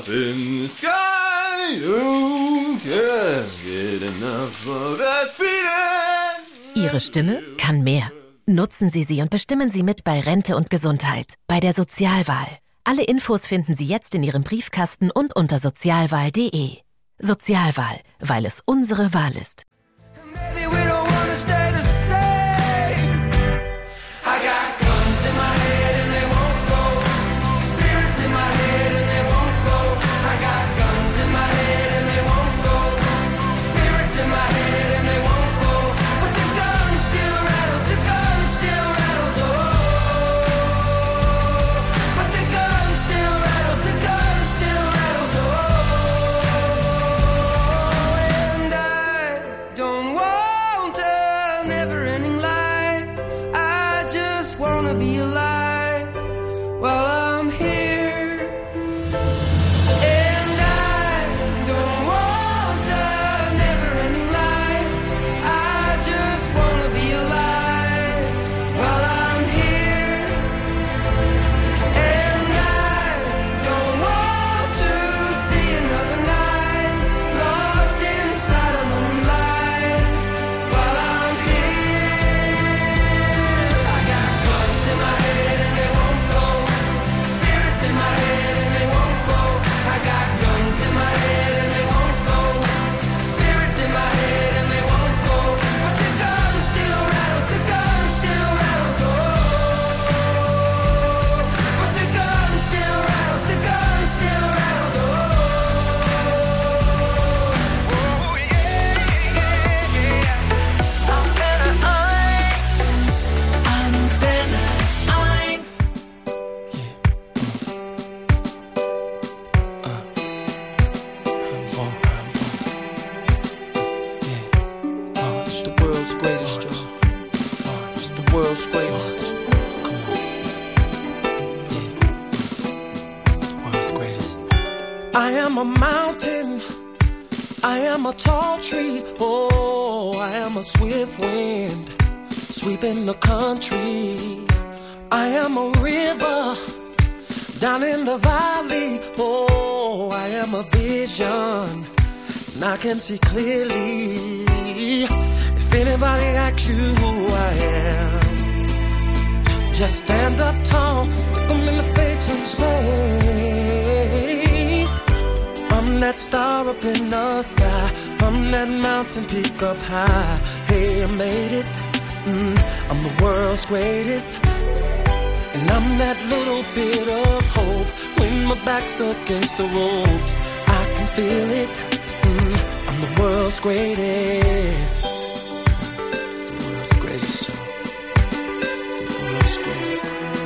in the sky, you can't get enough of that feeling. Ihre Stimme kann mehr. Nutzen Sie sie und bestimmen Sie mit bei Rente und Gesundheit, bei der Sozialwahl. Alle Infos finden Sie jetzt in Ihrem Briefkasten und unter sozialwahl.de. Sozialwahl, weil es unsere Wahl ist. I am a mountain, I am a tall tree, oh, I am a swift wind, sweeping the country. I am a river, down in the valley, oh, I am a vision, and I can see clearly. If anybody asks you who I am, just stand up tall, look them in the face and say, I'm that star up in the sky, I'm that mountain peak up high. Hey, I made it, I'm the world's greatest. And I'm that little bit of hope when my back's against the ropes. I can feel it, I'm the world's greatest. The world's greatest, y'all. The world's greatest.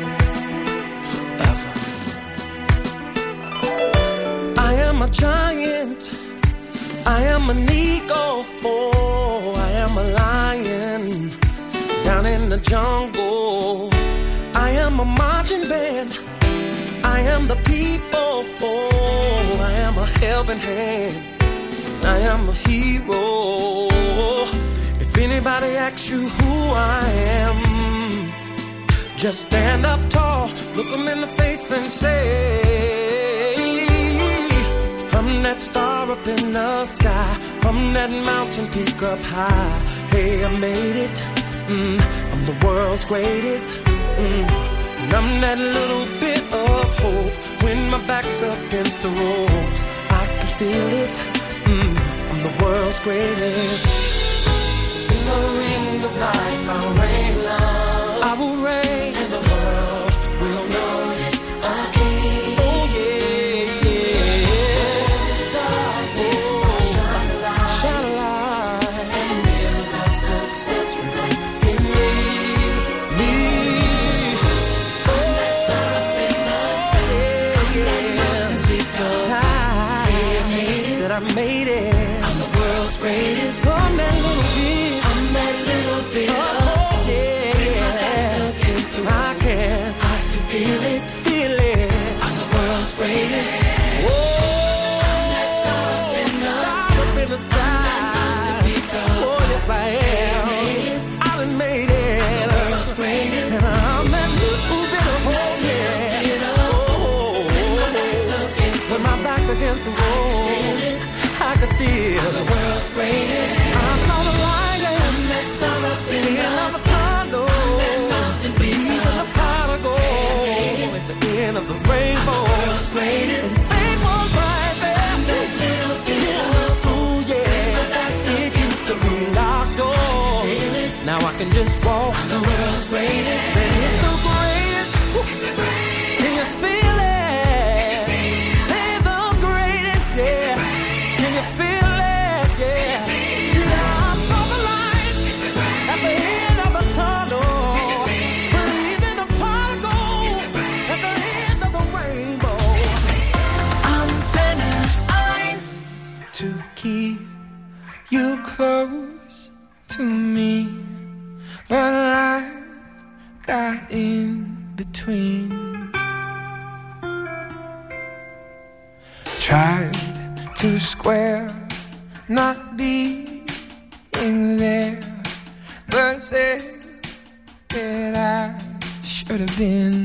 Forever. I am a giant, I am an eagle, oh, I am a lion down in the jungle. I am a marching band, I am the people, oh, I am a helping hand, I am a hero. If anybody asks you who I am, just stand up tall, look them in the face and say, I'm that star up in the sky, I'm that mountain peak up high. Hey, I made it, I'm the world's greatest. And I'm that little bit of hope when my back's up against the ropes. I can feel it, I'm the world's greatest. In the ring of life I'll reign love, I will reign, and the world will notice a king. Oh yeah, yeah. This darkness I'll shine a light, shine a light, and the mirrors of success reflect in me. I made it. I'm the world's greatest. I'm that little bit. I'm that little bit. Oh yeah. I can feel it, feel it. I'm the world's greatest. Whoa. I'm that star up in the sky. Oh yes I am. I done made it. I'm the world's greatest. And I'm that little bit of hope. Yeah. Oh, when my back's against the wall. I could feel I'm the world's greatest. I saw the light and that star up in the tunnel. Even the pot of gold at the end of the rainbow. I'm the world's greatest. And fame was right there. And that little bit of fool, yeah. It used to be locked doors. Now I can just walk. I'm the world's greatest. And it's the greatest. Can you feel it? Say the greatest, yeah. Can you feel it? Yeah. Yeah, I saw the light at the end of the tunnel. Believed in the pot of gold at the end of the rainbow. Antenne 1 to keep you close to me, but life got in between. Tried to square not being there, but said that I should have been.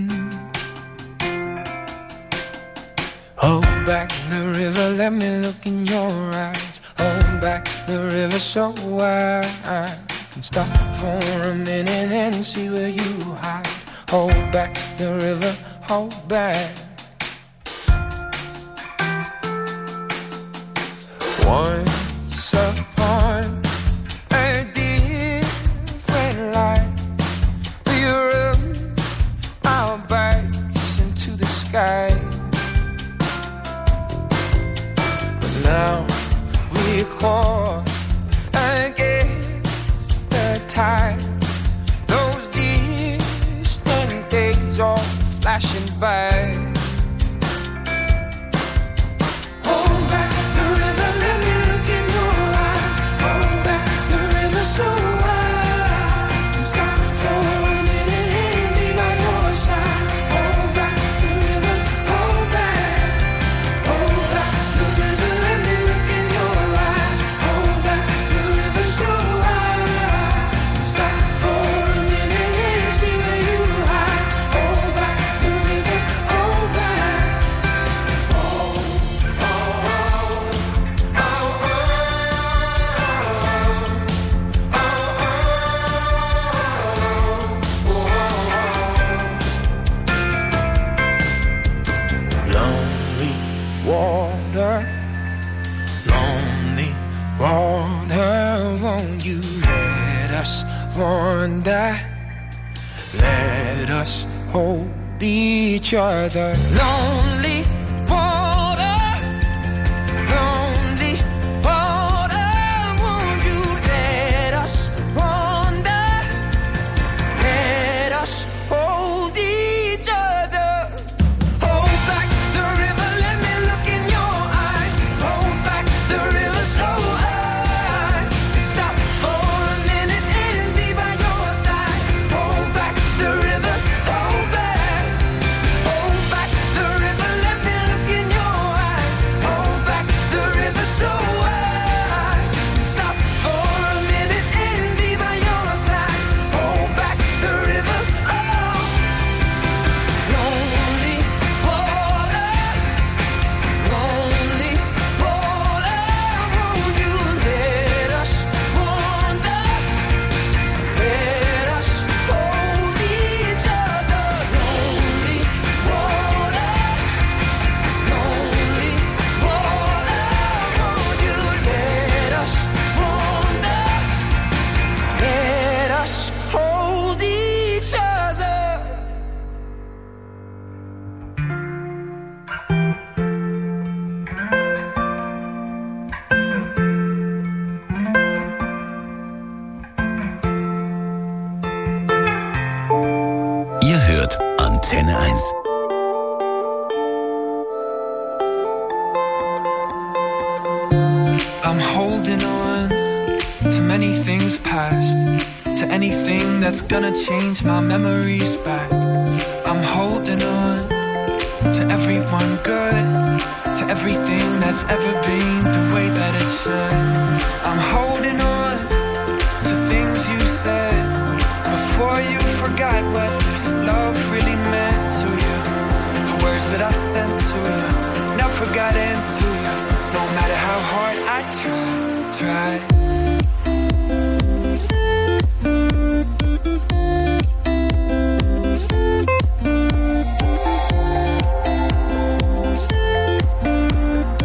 Hold back the river, let me look in your eyes. Hold back the river so I can stop for a minute and see where you hide. Hold back the river, hold back. Once upon a different life, we rode our bikes into the sky. But now we're caught against the tide. Those distant days all flashing by. Hold back the river, let me look in your eyes. Hold back the river so I can stop for a minute and be by your side. Hold back the river, hold back. Hold back the river, let me look in your eyes. Hold back the river so I can stop for a minute and see where you hide. Hold back the river, hold back. Lonely water, won't you let us wander? Let us hold each other. Lonely water, won't you let us wander? Let us hold each other. Hold back the river, let me look in your eyes. Hold back the river so I can stop for a minute and be by your side. Hold back the river, hold back. Hold back the river, let me look in your eyes. Hold back the river so I can stop for a minute and be by your side. Hold back the river, oh. Lonely water, won't you let us wander? Let us hold each other. Lonely water, won't you let us wander? Let us hold each other. Ihr hört Antenne 1. I'm holding on to many things past, to anything that's gonna change my memories back. I'm holding on to everyone good, to everything that's ever been the way that it should. I'm holding on to things you said before you forgot what this love really meant to you. The words that I sent to you. Now never got into you, no matter how hard I try.